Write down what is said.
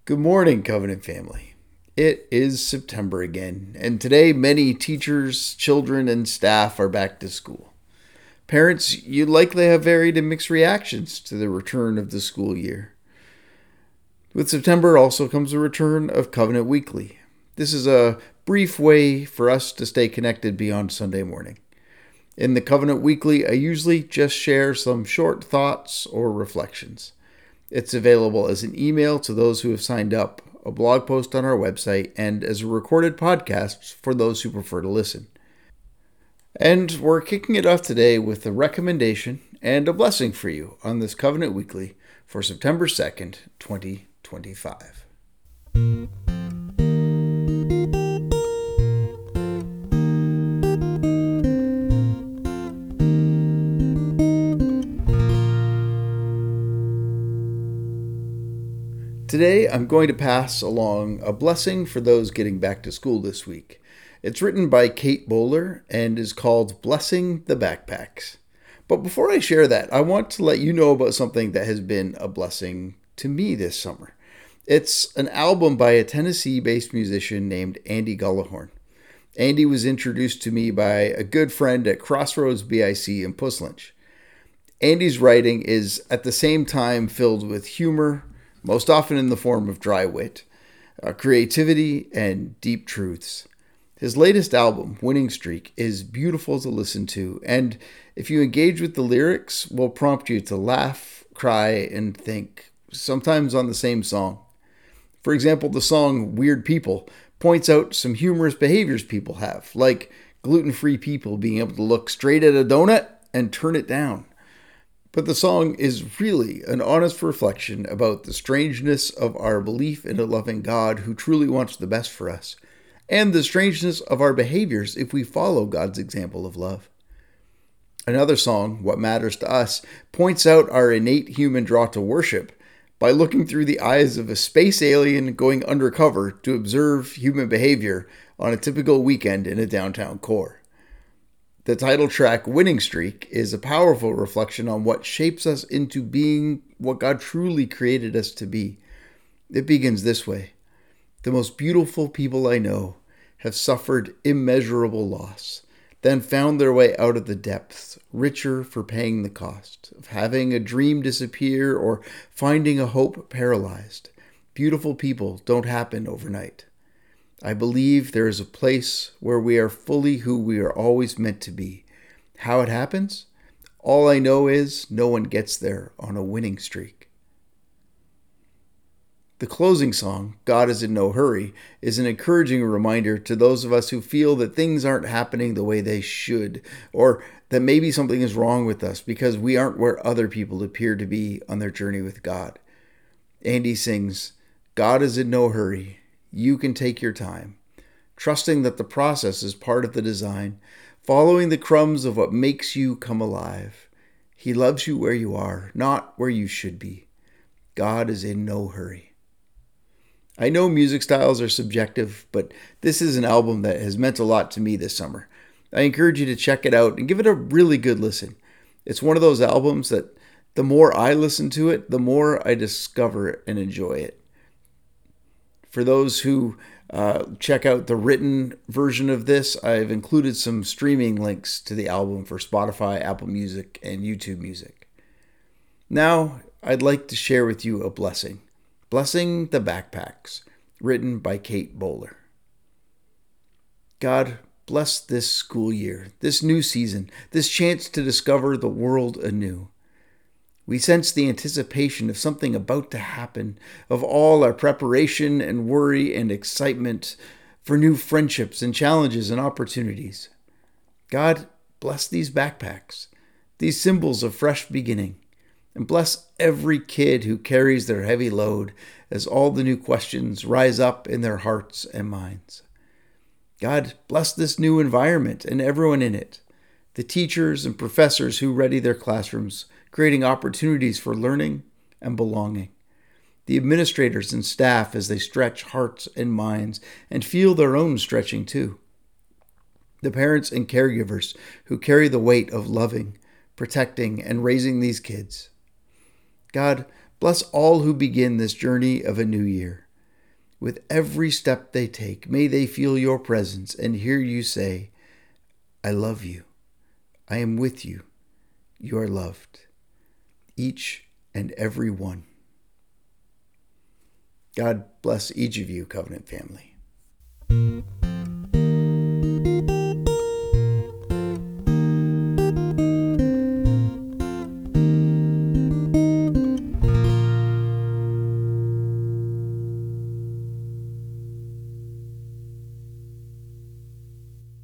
Good morning, Covenant family. It is September again, and today many teachers, children, and staff are back to school. Parents, you likely have varied and mixed reactions to the return of the school year. With September also comes the return of Covenant Weekly. This is a brief way for us to stay connected beyond Sunday morning. In the Covenant Weekly, I usually just share some short thoughts or reflections. It's available as an email to those who have signed up, a blog post on our website, and as a recorded podcast for those who prefer to listen. And we're kicking it off today with a recommendation and a blessing for you on this Covenant Weekly for September 2nd, 2025. Today, I'm going to pass along a blessing for those getting back to school this week. It's written by Kate Bowler and is called Blessing the Backpacks. But before I share that, I want to let you know about something that has been a blessing to me this summer. It's an album by a Tennessee-based musician named Andy Gullahorn. Andy was introduced to me by a good friend at Crossroads BIC in Puslinch. Andy's writing is at the same time filled with humor, most often in the form of dry wit, creativity, and deep truths. His latest album, Winning Streak, is beautiful to listen to, and if you engage with the lyrics, will prompt you to laugh, cry, and think, sometimes on the same song. For example, the song Weird People points out some humorous behaviors people have, like gluten-free people being able to look straight at a donut and turn it down. But the song is really an honest reflection about the strangeness of our belief in a loving God who truly wants the best for us, and the strangeness of our behaviors if we follow God's example of love. Another song, What Matters to Us, points out our innate human draw to worship by looking through the eyes of a space alien going undercover to observe human behavior on a typical weekend in a downtown core. The title track, Winning Streak, is a powerful reflection on what shapes us into being what God truly created us to be. It begins this way. The most beautiful people I know have suffered immeasurable loss, then found their way out of the depths, richer for paying the cost of having a dream disappear or finding a hope paralyzed. Beautiful people don't happen overnight. I believe there is a place where we are fully who we are always meant to be. How it happens? All I know is no one gets there on a winning streak. The closing song, God is in No Hurry, is an encouraging reminder to those of us who feel that things aren't happening the way they should, or that maybe something is wrong with us because we aren't where other people appear to be on their journey with God. Andy sings, God is in no hurry. You can take your time, trusting that the process is part of the design, following the crumbs of what makes you come alive. He loves you where you are, not where you should be. God is in no hurry. I know music styles are subjective, but this is an album that has meant a lot to me this summer. I encourage you to check it out and give it a really good listen. It's one of those albums that the more I listen to it, the more I discover and enjoy it. For those who check out the written version of this, I've included some streaming links to the album for Spotify, Apple Music, and YouTube Music. Now, I'd like to share with you a blessing. Blessing the Backpacks, written by Kate Bowler. God, bless this school year, this new season, this chance to discover the world anew. We sense the anticipation of something about to happen, of all our preparation and worry and excitement for new friendships and challenges and opportunities. God, bless these backpacks, these symbols of fresh beginning, and bless every kid who carries their heavy load as all the new questions rise up in their hearts and minds. God, bless this new environment and everyone in it, the teachers and professors who ready their classrooms, creating opportunities for learning and belonging. The administrators and staff as they stretch hearts and minds and feel their own stretching too. The parents and caregivers who carry the weight of loving, protecting, and raising these kids. God, bless all who begin this journey of a new year. With every step they take, may they feel your presence and hear you say, I love you. I am with you. You are loved. Each and every one. God bless each of you, Covenant family.